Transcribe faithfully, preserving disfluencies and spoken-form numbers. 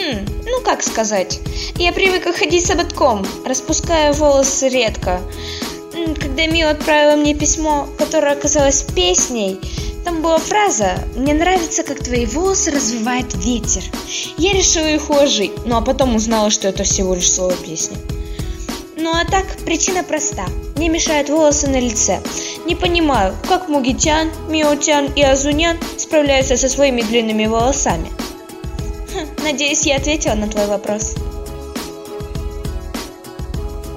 Хм, ну как сказать. Я привыкла ходить с ободком, распуская волосы редко. Когда Мио отправила мне письмо, которое оказалось песней, там была фраза «Мне нравится, как твои волосы развивает ветер». Я решила их уложить, ну а потом узнала, что это всего лишь слово песни. Ну а так, причина проста. Мне мешают волосы на лице. Не понимаю, как Мугитян, Миотян и Азунян справляются со своими длинными волосами. Хм, надеюсь, я ответила на твой вопрос.